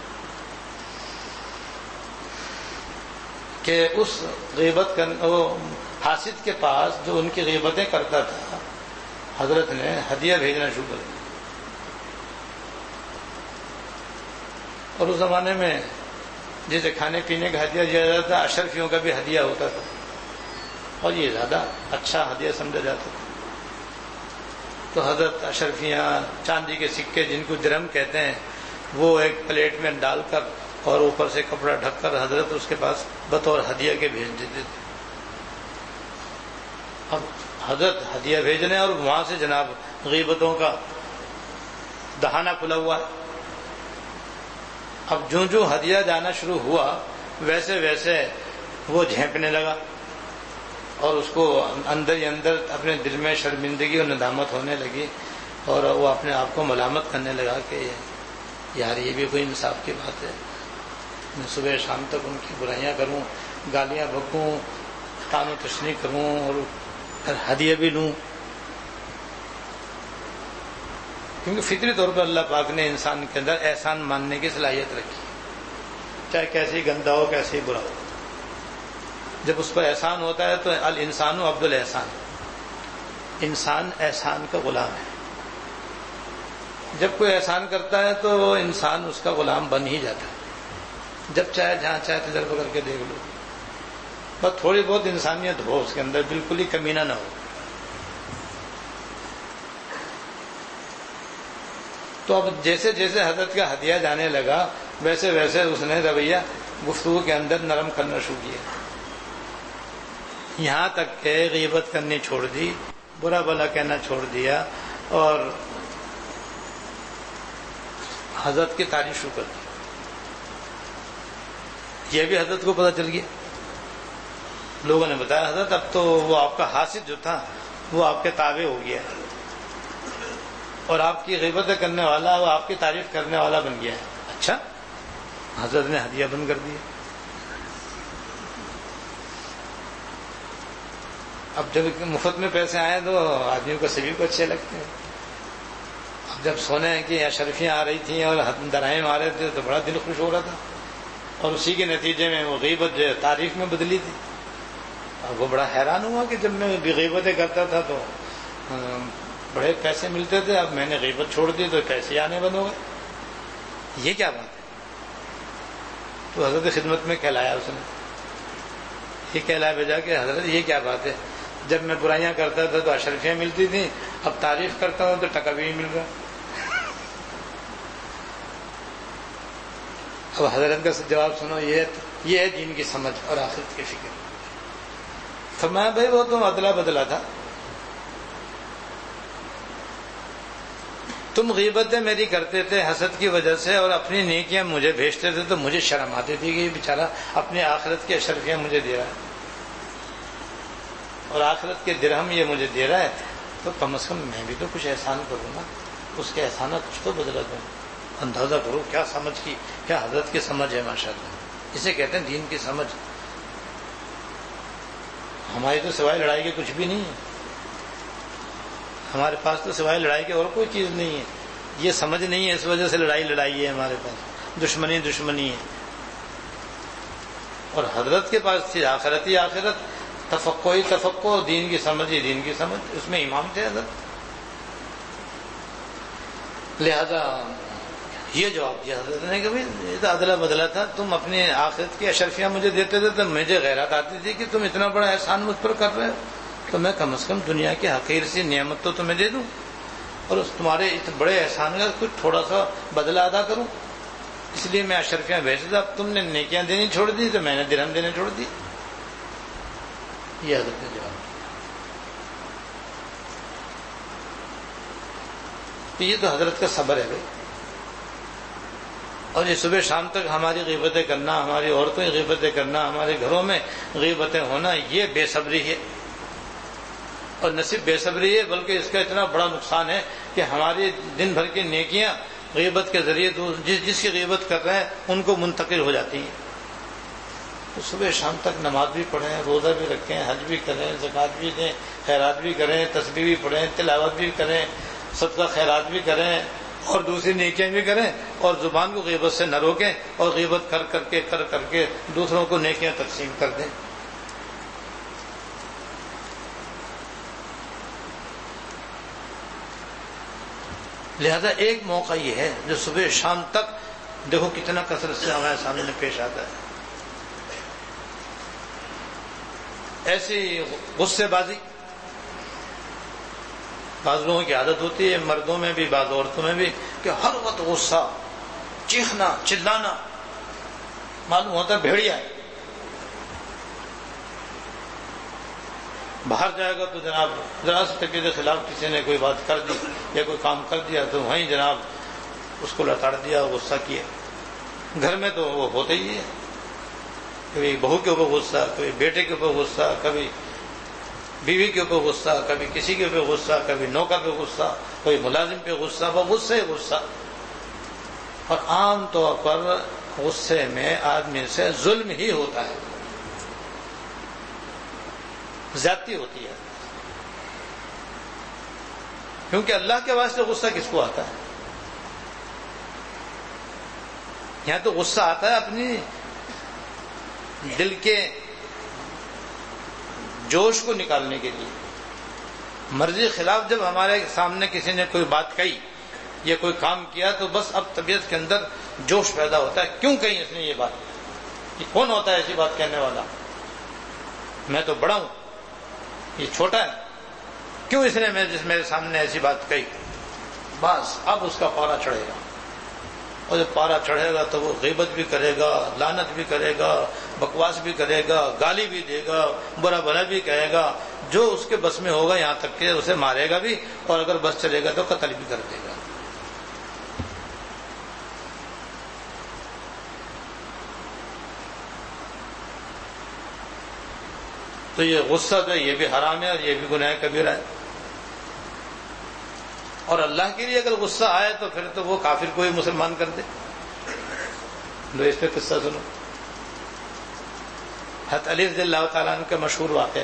کہ اس غیبت کر وہ حاسد کے پاس جو ان کی غیبتیں کرتا تھا، حضرت نے ہدیہ بھیجنا شروع کر دیا. اور اس زمانے میں جیسے کھانے پینے کا ہدیہ دیا جاتا تھا، اشرفیوں کا بھی ہدیہ ہوتا تھا، اور یہ زیادہ اچھا ہدیہ سمجھا جاتا تھا. تو حضرت اشرفیاں، چاندی کے سکے جن کو درہم کہتے ہیں، وہ ایک پلیٹ میں ڈال کر اور اوپر سے کپڑا ڈھک کر حضرت اس کے پاس بطور ہدیہ کے بھیج دیتے تھے. اب حضرت ہدیہ بھیجنے اور وہاں سے جناب غیبتوں کا دہانہ کھلا ہوا ہے. اب جو جو ہدیہ جانا شروع ہوا ویسے ویسے وہ جھینپنے لگا اور اس کو اندر ہی اندر اپنے دل میں شرمندگی اور ندامت ہونے لگی، اور وہ اپنے آپ کو ملامت کرنے لگا کہ یار یہ بھی کوئی انصاف کی بات ہے، میں صبح شام تک ان کی برائیاں کروں، گالیاں بکوں، طعن و تشنیع کروں اور ہدیہ بھی لوں. کیونکہ فطری طور پر اللہ پاک نے انسان کے اندر احسان ماننے کی صلاحیت رکھی، چاہے کیسے ہی گندا ہو کیسے ہی برا ہو. جب اس پر احسان ہوتا ہے تو الانسان عبد الاحسان، انسان احسان کا غلام ہے. جب کوئی احسان کرتا ہے تو وہ انسان اس کا غلام بن ہی جاتا ہے. جب چاہے جہاں چاہے تجربہ کر کے دیکھ لو، بس تھوڑی بہت انسانیت ہو اس کے اندر، بالکل ہی کمینہ نہ ہو. تو اب جیسے جیسے حضرت کا ہدیہ جانے لگا ویسے ویسے اس نے رویہ گفتگو کے اندر نرم کرنا شروع کیا، یہاں تک کہ غیبت کرنی چھوڑ دی، برا بھلا کہنا چھوڑ دیا اور حضرت کی تعریف شروع کر دی. یہ بھی حضرت کو پتہ چل گیا. لوگوں نے بتایا حضرت اب تو وہ آپ کا حاسد جو تھا وہ آپ کے تابع ہو گیا اور آپ کی غیبت کرنے والا وہ آپ کی تعریف کرنے والا بن گیا ہے. اچھا، حضرت نے ہدیہ بند کر دیا. اب جب مفت میں پیسے آئے تو آدمیوں کو سبھی کو اچھے لگتے ہیں. اب جب سونے کی اشرفیاں آ رہی تھیں اور دراہم آ رہے تھے تو بڑا دل خوش ہو رہا تھا، اور اسی کے نتیجے میں وہ غیبت جو تعریف میں بدلی تھی. اب وہ بڑا حیران ہوا کہ جب میں غیبتیں کرتا تھا تو بڑے پیسے ملتے تھے، اب میں نے غیبت چھوڑ دی تو پیسے آنے بند ہو گئے. یہ کیا بات ہے؟ تو حضرت خدمت میں کہلایا اس نے، یہ کہلایا بھیجا کہ حضرت یہ کیا بات ہے، جب میں برائیاں کرتا تھا تو اشرفیاں ملتی تھیں، اب تعریف کرتا ہوں تو ٹکا بھی نہیں مل رہا. اب حضرت کا جواب سنو، یہ یہ ہے دین کی سمجھ اور آخرت کی فکر. فرمایا بھائی وہ تو ادلا بدلا تھا، تم غیبتیں میری کرتے تھے حسد کی وجہ سے اور اپنی نیکیاں مجھے بھیجتے تھے تو مجھے شرم آتی تھی کہ یہ بیچارہ اپنے آخرت کی اشرفیاں مجھے دے رہا ہے اور آخرت کے درہم یہ مجھے دے رہا ہے، تو کم از کم میں بھی تو کچھ احسان کروں نا، اس کے احسانات کچھ تو بدلا دوں. اندازہ کرو کیا سمجھ کی، کیا حضرت کی سمجھ ہے ماشاءاللہ. اسے کہتے ہیں دین کی سمجھ. ہماری تو سوائے لڑائی کے کچھ بھی نہیں ہے، ہمارے پاس تو سوائے لڑائی کے اور کوئی چیز نہیں ہے. یہ سمجھ نہیں ہے، اس وجہ سے لڑائی لڑائی ہے ہمارے پاس، دشمنی دشمنی ہے. اور حضرت کے پاس تھی آخرت ہی آخرت، تفقع ہی تفقع، دین کی سمجھ ہی دین کی سمجھ. اس میں امام تھے حضرت. لہذا یہ جواب دیا حضرت نے کہ یہ تو ادلا بدلا تھا، تم اپنی آخرت کی اشرفیاں مجھے دیتے تھے تو مجھے غیرت آتی تھی کہ تم اتنا بڑا احسان مجھ پر کر رہے ہو، تو میں کم از کم دنیا کی حقیر سی نعمت تو تمہیں دے دوں. اور اس تمہارے اس بڑے احسان کا کچھ تھوڑا سا بدلہ ادا کروں، اس لیے میں اشرفیاں بھیج تھا، اب تم نے نیکیاں دینی چھوڑ دی تو میں نے درہم دینے چھوڑ دی. یہ حضرت نے جواب. تو یہ تو حضرت کا صبر ہے بھائی. اور یہ صبح شام تک ہماری غیبتیں کرنا، ہماری عورتوں کی غیبتیں کرنا، ہمارے گھروں میں غیبتیں ہونا، یہ بے صبری ہے. اور نہ صرف بے صبری ہے بلکہ اس کا اتنا بڑا نقصان ہے کہ ہماری دن بھر کی نیکیاں غیبت کے ذریعے جس جس کی غیبت کر رہے ہیں ان کو منتقل ہو جاتی ہیں. تو صبح شام تک نماز بھی پڑھیں، روزہ بھی رکھیں، حج بھی کریں، زکوٰۃ بھی دیں، خیرات بھی کریں، تسبیح بھی پڑھیں، تلاوت بھی کریں، صدقہ خیرات بھی کریں اور دوسری نیکیاں بھی کریں، اور زبان کو غیبت سے نہ روکیں، اور غیبت کر کر کے کر کر کے دوسروں کو نیکیاں تقسیم کر دیں. لہذا ایک موقع یہ ہے جو صبح شام تک دیکھو کتنا کثرت سے ہمارے سامنے پیش آتا ہے. ایسی غصے بازی بعض لوگوں کی عادت ہوتی ہے، مردوں میں بھی بعض عورتوں میں بھی، کہ ہر وقت غصہ، چیخنا، چلانا، معلوم ہوتا ہے بھیڑیا ہے. باہر جائے گا تو جناب ذرا سے طبیعت کے خلاف کسی نے کوئی بات کر دی یا کوئی کام کر دیا تو وہیں جناب اس کو لتاڑ دیا، غصہ کیا. گھر میں تو وہ ہوتا ہی ہے، کبھی بہو کے اوپر غصہ، کبھی بیٹے کے اوپر غصہ، کبھی بیوی کے اوپر غصہ، کبھی کسی کے اوپر غصہ، کبھی نوکر پہ غصہ، کوئی ملازم پہ غصہ، وہ غصہ ہی غصہ. اور عام طور پر غصے میں آدمی سے ظلم ہی ہوتا ہے، زیادتی ہوتی ہے. کیونکہ اللہ کے واسطے غصہ کس کو آتا ہے؟ یہاں تو غصہ آتا ہے اپنی دل کے جوش کو نکالنے کے لیے. مرضی کے خلاف جب ہمارے سامنے کسی نے کوئی بات کہی یا کوئی کام کیا تو بس اب طبیعت کے اندر جوش پیدا ہوتا ہے. کیوں کہی اس نے یہ بات؟ یہ کون ہوتا ہے ایسی بات کہنے والا؟ میں تو بڑا ہوں، یہ چھوٹا ہے، کیوں اس نے جس میرے سامنے ایسی بات کہی؟ بس اب اس کا پارا چڑھے گا، اور جب پارا چڑھے گا تو وہ غیبت بھی کرے گا، لعنت بھی کرے گا، بکواس بھی کرے گا، گالی بھی دے گا، برا بھلا بھی کہے گا، جو اس کے بس میں ہوگا، یہاں تک کہ اسے مارے گا بھی، اور اگر بس چلے گا تو قتل بھی کر دے گا. تو یہ غصہ جو ہے یہ بھی حرام ہے اور یہ بھی گناہ کبیرہ ہے. اور اللہ کے لیے اگر غصہ آئے تو پھر تو وہ کافر کو ہی مسلمان کر دے. لو اس پہ قصہ سنو. حضرت علی رضی اللہ تعالیٰ عنہ کا مشہور واقعہ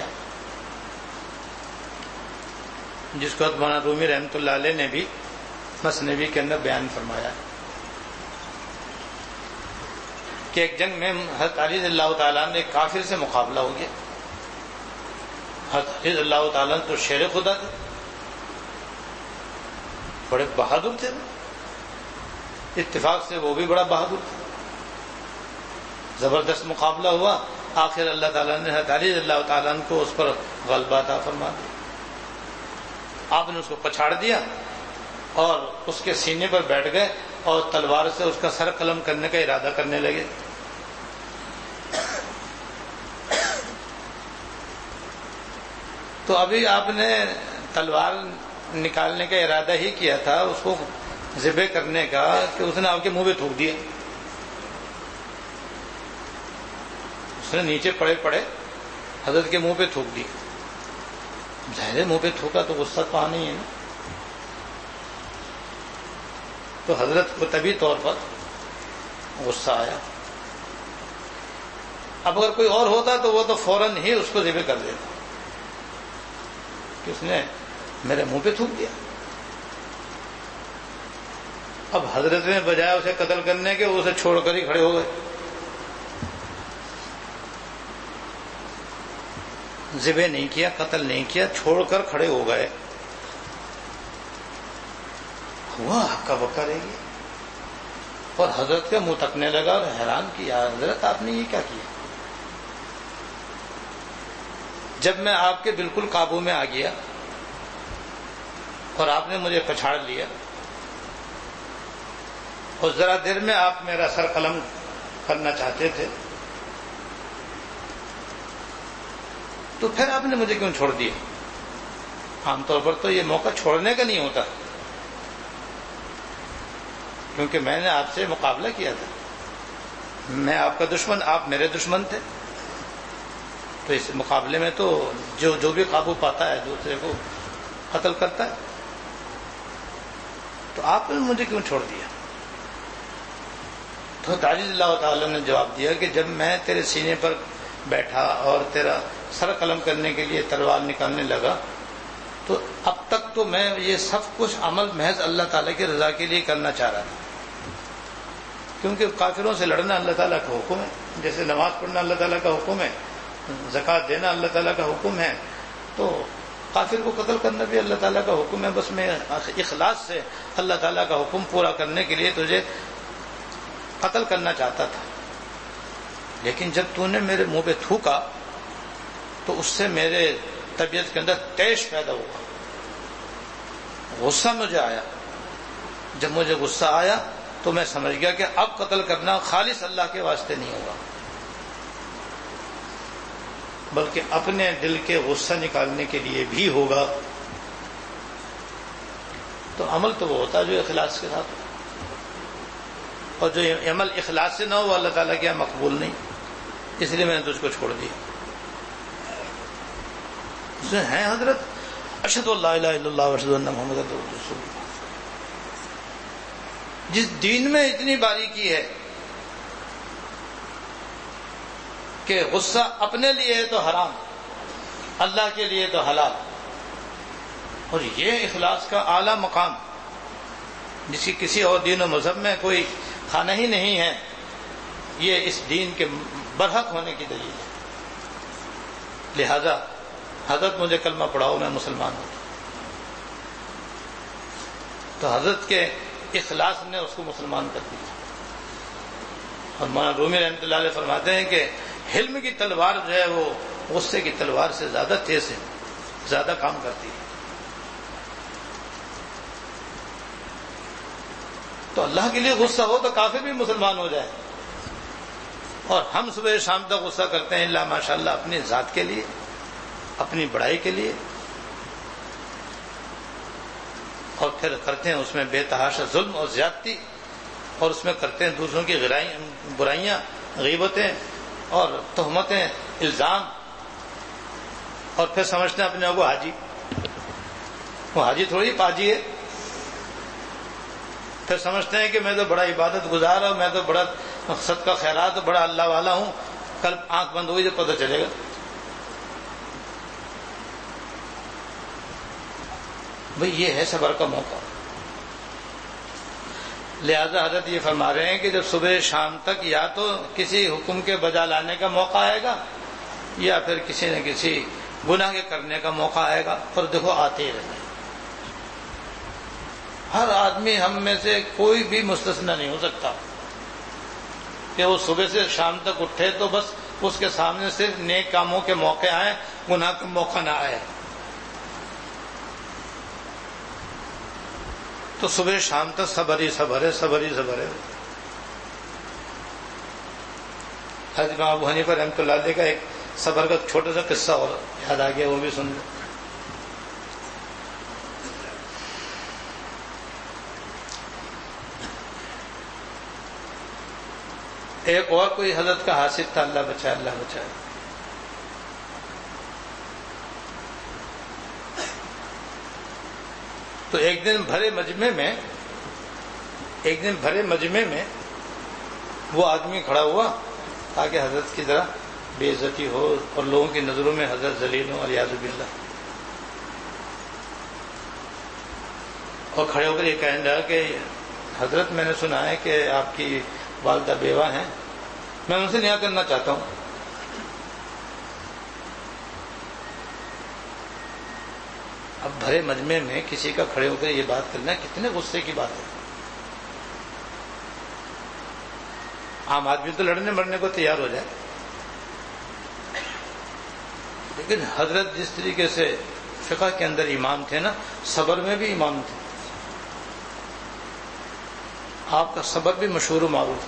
جس کو مولانا رومی رحمۃ اللہ علیہ نے بھی مثنوی کے اندر بیان فرمایا کہ ایک جنگ میں حضرت علی رضی اللہ تعالیٰ نے ایک کافر سے مقابلہ ہو گیا. حضرت علی رضی اللہ تعالیٰ تو شیر خدا تھے، بڑے بہادر تھے، اتفاق سے وہ بھی بڑا بہادر تھا. زبردست مقابلہ ہوا، آخر اللہ تعالیٰ نے حضرت علی رضی اللہ تعالیٰ کو اس پر غلبہ عطا فرما دیا. آپ نے اس کو پچھاڑ دیا اور اس کے سینے پر بیٹھ گئے اور تلوار سے اس کا سر قلم کرنے کا ارادہ کرنے لگے. تو ابھی آپ نے تلوار نکالنے کا ارادہ ہی کیا تھا اس کو ذبح کرنے کا کہ اس نے آپ کے منہ پہ تھوک دیا. اس نے نیچے پڑے پڑے حضرت کے منہ پہ تھوک دی. ظاہر منہ پہ تھوکا تو غصہ تو آنا ہی ہے نا. تو حضرت کو طبی طور پر غصہ آیا. اب اگر کوئی اور ہوتا تو وہ تو فوراً ہی اس کو ذبح کر دیتا کہ اس نے میرے منہ پہ تھوک دیا. اب حضرت نے بجائے اسے قتل کرنے کے اسے چھوڑ کر ہی کھڑے ہو گئے. ذبح نہیں کیا، قتل نہیں کیا، چھوڑ کر کھڑے ہو گئے. ہوا ہکا بکا رہ گیا اور حضرت کے منہ تکنے لگا اور حیران کیا، حضرت آپ نے یہ کیا کیا؟ جب میں آپ کے بالکل قابو میں آ گیا اور آپ نے مجھے پچھاڑ لیا اور ذرا دیر میں آپ میرا سر قلم کرنا چاہتے تھے، تو پھر آپ نے مجھے کیوں چھوڑ دیا؟ عام طور پر تو یہ موقع چھوڑنے کا نہیں ہوتا، کیونکہ میں نے آپ سے مقابلہ کیا تھا، میں آپ کا دشمن، آپ میرے دشمن تھے، تو اس مقابلے میں تو جو جو بھی قابو پاتا ہے دوسرے کو قتل کرتا ہے، تو آپ نے مجھے کیوں چھوڑ دیا؟ تو تعجیز اللہ تعالی نے جواب دیا کہ جب میں تیرے سینے پر بیٹھا اور تیرا سر قلم کرنے کے لیے تلوار نکالنے لگا، تو اب تک تو میں یہ سب کچھ عمل محض اللہ تعالیٰ کی رضا کے لیے کرنا چاہ رہا تھا، کیونکہ کافروں سے لڑنا اللہ تعالیٰ کا حکم ہے، جیسے نماز پڑھنا اللہ تعالیٰ کا حکم ہے، زکوٰۃ دینا اللہ تعالیٰ کا حکم ہے، تو کافر کو قتل کرنا بھی اللہ تعالیٰ کا حکم ہے۔ بس میں اخلاص سے اللہ تعالیٰ کا حکم پورا کرنے کے لیے تجھے قتل کرنا چاہتا تھا، لیکن جب تو نے میرے منہ پہ تھوکا تو اس سے میرے طبیعت کے اندر تیش پیدا ہوا، غصہ مجھے آیا۔ جب مجھے غصہ آیا تو میں سمجھ گیا کہ اب قتل کرنا خالص اللہ کے واسطے نہیں ہوگا، بلکہ اپنے دل کے غصہ نکالنے کے لیے بھی ہوگا۔ تو عمل تو وہ ہوتا ہے جو اخلاص کے ساتھ ہو، اور جو عمل اخلاص سے نہ ہو وہ اللہ تعالیٰ کے یہاں مقبول نہیں، اس لیے میں نے تجھ کو چھوڑ دیا۔ اس میں ہیں حضرت اشہد ان لا الہ الا اللہ و اشہد ان محمد رسول اللہ۔ جس دین میں اتنی باریکی ہے کہ غصہ اپنے لیے ہے تو حرام، اللہ کے لیے تو حلال، اور یہ اخلاص کا اعلیٰ مقام جس کی کسی اور دین و مذہب میں کوئی خانہ ہی نہیں ہے، یہ اس دین کے برحق ہونے کی دلیل ہے۔ لہذا حضرت مجھے کلمہ پڑھاؤ، میں مسلمان ہوں، تو حضرت کے اخلاص نے اس کو مسلمان کر دیا۔ اور مولانا رومی رحمۃ اللہ علیہ فرماتے ہیں کہ حلم کی تلوار جو ہے وہ غصے کی تلوار سے زیادہ تیز ہے، زیادہ کام کرتی ہے۔ تو اللہ کے لیے غصہ ہو تو کافر بھی مسلمان ہو جائے، اور ہم صبح شام تک غصہ کرتے ہیں اللہ ماشاء اللہ اپنی ذات کے لیے، اپنی بڑائی کے لیے، اور پھر کرتے ہیں اس میں بے تحاشا ظلم اور زیادتی، اور اس میں کرتے ہیں دوسروں کی برائیاں، غیبتیں اور تہمتیں، الزام، اور پھر سمجھتے ہیں اپنے آپ کو حاجی۔ وہ حاجی تھوڑی پاجی ہے۔ پھر سمجھتے ہیں کہ میں تو بڑا عبادت گزار ہوں، میں تو بڑا صدقہ خیرات بڑا اللہ والا ہوں، کل آنکھ بند ہوئی تو پتہ چلے گا۔ بھئی یہ ہے صبر کا موقع۔ لہذا حضرت یہ فرما رہے ہیں کہ جب صبح شام تک یا تو کسی حکم کے بجا لانے کا موقع آئے گا، یا پھر کسی نہ کسی گناہ کے کرنے کا موقع آئے گا، اور دیکھو آتے ہی رہتے ہیں۔ ہر آدمی ہم میں سے کوئی بھی مستثنی نہیں ہو سکتا کہ وہ صبح سے شام تک اٹھے تو بس اس کے سامنے صرف نیک کاموں کے موقع آئے، گناہ کا موقع نہ آئے۔ تو صبح شام تک صبر ہی صبر ہے، صبر ہی صبر ہے۔ حضرت امام ابو حنیفہ رحمۃ اللہ علیہ کا ایک صبر کا چھوٹا سا قصہ اور یاد آ گیا، وہ بھی سن لیں۔ ایک اور کوئی حضرت کا حاسد تھا، اللہ بچائے اللہ بچائے، تو ایک دن بھرے مجمع میں ایک دن بھرے مجمع میں وہ آدمی کھڑا ہوا تاکہ حضرت کی ذرا بے عزتی ہو اور لوگوں کی نظروں میں حضرت ذلیل ہو، الیاذ باللہ، اور کھڑے ہو کر یہ کہنے لگا کہ حضرت میں نے سنا ہے کہ آپ کی والدہ بیوہ ہیں، میں ان سے نکاح کرنا چاہتا ہوں۔ اب بھرے مجمع میں کسی کا کھڑے ہو کر یہ بات کرنا کتنے غصے کی بات ہے۔ عام آدمی تو لڑنے مرنے کو تیار ہو جائے، لیکن حضرت جس طریقے سے فقہ کے اندر امام تھے نا، صبر میں بھی امام تھے. آپ کا صبر بھی مشہور و معروف ہے.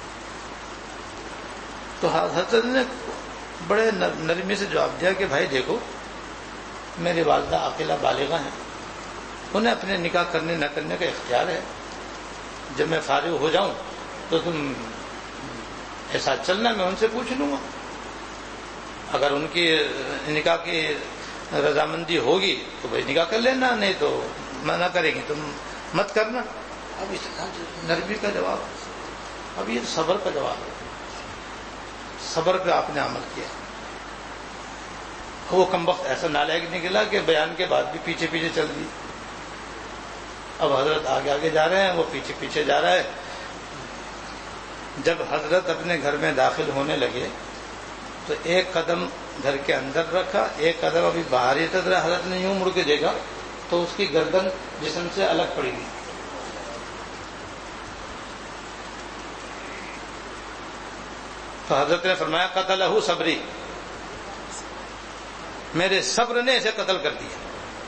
تو حضرت نے بڑے نرمی سے جواب دیا کہ بھائی دیکھو، میری والدہ عاقلہ بالغہ ہیں، انہیں اپنے نکاح کرنے نہ کرنے کا اختیار ہے. جب میں فارغ ہو جاؤں تو تم ایسا چلنا، میں ان سے پوچھ لوں گا. اگر ان کی نکاح کی رضامندی ہوگی تو بھائی نکاح کر لینا، نہیں تو منع کرے گی تم مت کرنا. اب اس نرمی کا جواب، اب یہ صبر کا جواب ہے. صبر پہ آپ نے عمل کیا. وہ کم وقت ایسا نالائق نکلا کہ بیان کے بعد بھی پیچھے پیچھے چل دی. اب حضرت آگے آگے جا رہے ہیں، وہ پیچھے پیچھے جا رہا ہے. جب حضرت اپنے گھر میں داخل ہونے لگے تو ایک قدم گھر کے اندر رکھا، ایک قدم ابھی باہر ہی تک رہا. حضرت نے یوں مڑ کے دیکھا تو اس کی گردن جسم سے الگ پڑی گئی. تو حضرت نے فرمایا قتلہ صبری، میرے صبر نے اسے قتل کر دیا.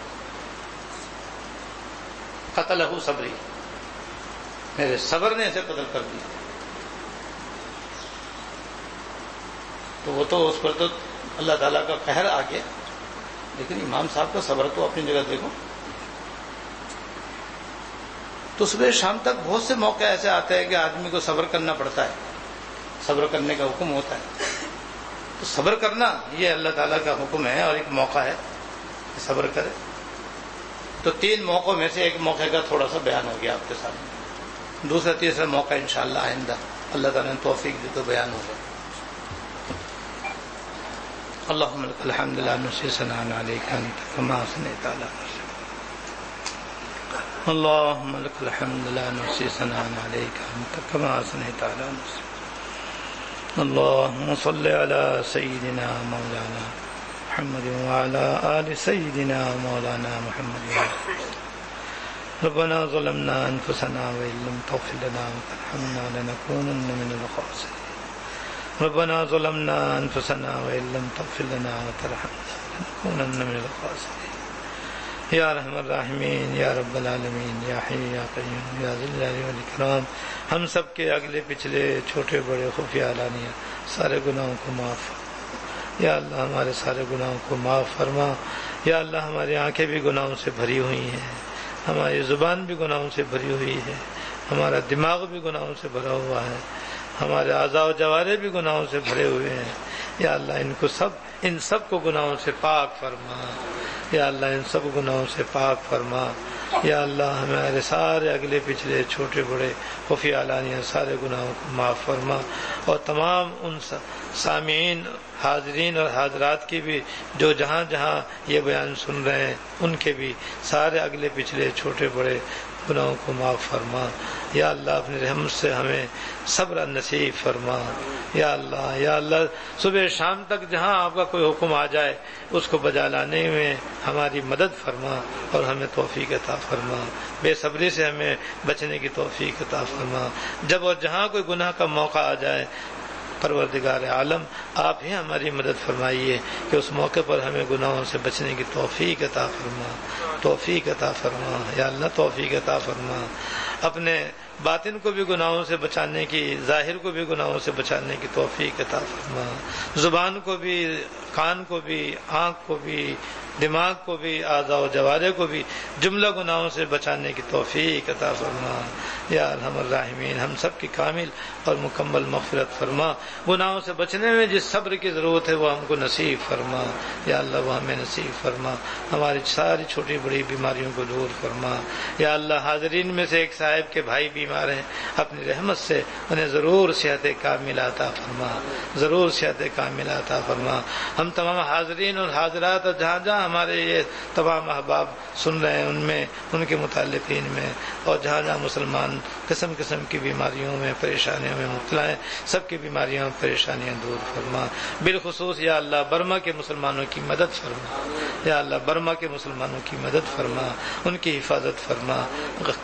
قتلہ صبری، میرے صبر نے اسے قتل کر دیا. تو وہ تو اس پر تو اللہ تعالیٰ کا قہر آ گیا. لیکن امام صاحب کا صبر تو اپنی جگہ دیکھو. تو صبح شام تک بہت سے موقع ایسے آتے ہیں کہ آدمی کو صبر کرنا پڑتا ہے، صبر کرنے کا حکم ہوتا ہے. تو صبر کرنا یہ اللہ تعالیٰ کا حکم ہے اور ایک موقع ہے کہ صبر کرے. تو تین موقعوں میں سے ایک موقع کا تھوڑا سا بیان ہو گیا آپ کے سامنے. دوسرا تیسرا موقع انشاءاللہ آئندہ اللہ تعالیٰ نے توفیق دی تو بیان ہوگا. اللهم لك الحمد لا نحصي ثناء عليك أنت كما أثنيت على نفسك. اللهم لك الحمد لا نحصي ثناء عليك أنت كما أثنيت على نفسك. اللهم صل على سيدنا مولانا محمد وعلى آل سيدنا مولانا محمد. ربنا ظلمنا أنفسنا وإن لم تغفر لنا وترحمنا لنكونن من الخاسرين. ربنا ظلمنا أنفسنا وإن لم تغفر لنا وترحمنا لنكونن من الخاسرين. یا ارحم الراحمین، یا رب العالمین، یا حی یا قیوم، یا ذی الجلال والاکرام، ہم سب کے اگلے پچھلے چھوٹے بڑے خفیہ علانیہ سارے گناہوں کو معاف فرما. یا اللہ ہمارے سارے گناہوں کو معاف فرما. یا اللہ ہماری آنکھیں بھی گناہوں سے بھری ہوئی ہیں، ہماری زبان بھی گناہوں سے بھری ہوئی ہے، ہمارا دماغ بھی گناہوں سے بھرا ہوا ہے، ہمارے اعضاء و جوارح بھی گناہوں سے بھرے ہوئے ہیں. یا اللہ ان کو سب ان سب کو گناہوں سے پاک فرما. یا اللہ ان سب گناہوں سے پاک فرما. یا اللہ ہمارے سارے اگلے پچھلے چھوٹے بڑے خفیہ علانیہ سارے گناہوں کو معاف فرما. اور تمام ان سامعین، حاضرین اور حاضرات کی بھی جو جہاں جہاں یہ بیان سن رہے ہیں ان کے بھی سارے اگلے پچھلے چھوٹے بڑے گناہوں کو معاف فرما. یا اللہ اپنی رحمت سے ہمیں صبر نصیب فرما. یا اللہ یا اللہ صبح شام تک جہاں آپ کا کوئی حکم آ جائے اس کو بجا لانے میں ہماری مدد فرما اور ہمیں توفیق عطا فرما. بے صبری سے ہمیں بچنے کی توفیق عطا فرما. جب اور جہاں کوئی گناہ کا موقع آ جائے پروردگار عالم آپ ہی ہماری مدد فرمائیے کہ اس موقع پر ہمیں گناہوں سے بچنے کی توفیق عطا فرما. توفیق عطا فرما. یا اللہ توفیق عطا فرما. اپنے باطن کو بھی گناہوں سے بچانے کی، ظاہر کو بھی گناہوں سے بچانے کی توفیق عطا فرما. زبان کو بھی، کان کو بھی، آنکھ کو بھی، دماغ کو بھی، اعضاء و جوارح کو بھی جملہ گناہوں سے بچانے کی توفیق عطا فرما. یا ارحم الراحمین ہم سب کی کامل اور مکمل مغفرت فرما. گناہوں سے بچنے میں جس صبر کی ضرورت ہے وہ ہم کو نصیب فرما. یا اللہ وہ ہمیں نصیب فرما. ہماری ساری چھوٹی بڑی بیماریوں کو دور فرما. یا اللہ حاضرین میں سے ایک صاحب کے بھائی بیمار ہیں، اپنی رحمت سے انہیں ضرور صحت کاملہ عطا فرما. ضرور صحت کاملہ عطا فرما. ہم تمام حاضرین اور حاضرات اور جہاں جہاں ہمارے یہ تمام احباب سن رہے ہیں ان میں، ان کے متعلقین میں، اور جہاں جہاں مسلمان قسم قسم کی بیماریوں میں پریشانیوں میں مبتلا ہیں سب کی بیماریاں پریشانیاں دور فرما. بالخصوص یا اللہ برما کے مسلمانوں کی مدد فرما. یا اللہ برما کے مسلمانوں کی مدد فرما، ان کی حفاظت فرما.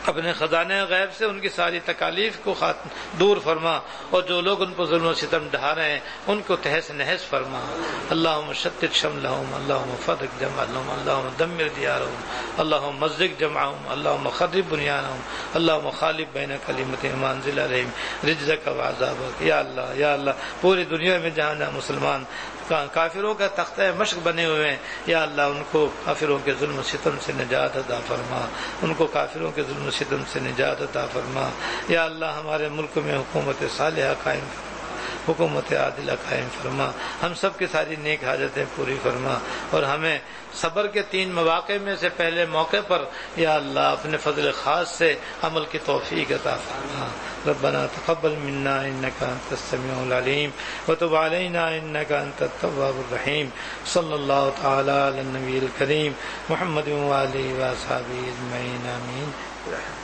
اپنے خزانے غیب سے ان کی ساری تکالیف کو دور فرما، اور جو لوگ ان پر ظلم و ستم ڈھا رہے ہیں ان کو تہس نہس فرما۔ اللہم شتت شملہم، اللہم فرق جمعہم، اللہم دمر دیارہم، اللہم مزق جمعہم، اللہم خرب بنیانہم، اللہم خالف بین کلمتہم وانزل علیہم رجزک وعذابک۔ یا اللہ یا اللہ پوری دنیا میں جہاں جہاں مسلمان کافروں کا تختہ مشق بنے ہوئے ہیں، یا اللہ ان کو کافروں کے ظلم و ستم سے نجات عطا فرما، ان کو کافروں کے ظلم و ستم سے نجات عطا فرما۔ یا اللہ ہمارے ملک میں حکومت صالحہ قائم فرما، حکومت عادلہ قائم فرما، ہم سب کی ساری نیک حاجتیں پوری فرما، اور ہمیں صبر کے تین مواقع میں سے پہلے موقع پر یا اللہ اپنے فضل خاص سے عمل کی توفیق عطا فرما۔ ربنا تقبل منا انك انت السميع العليم وتب علينا انك انت التواب الرحيم۔ صلی اللہ تعالی علی النبی الکریم محمد وآلہ وصحبہ اجمعین، آمین۔